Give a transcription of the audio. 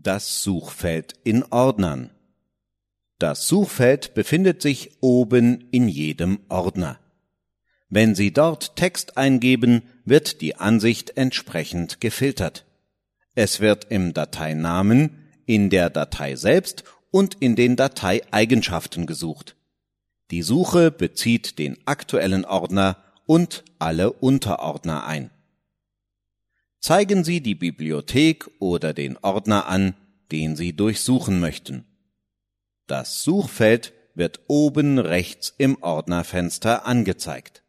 Das Suchfeld in Ordnern. Das Suchfeld befindet sich oben in jedem Ordner. Wenn Sie dort Text eingeben, wird die Ansicht entsprechend gefiltert. Es wird im Dateinamen, in der Datei selbst und in den Dateieigenschaften gesucht. Die Suche bezieht den aktuellen Ordner und alle Unterordner ein. Zeigen Sie die Bibliothek oder den Ordner an, den Sie durchsuchen möchten. Das Suchfeld wird oben rechts im Ordnerfenster angezeigt.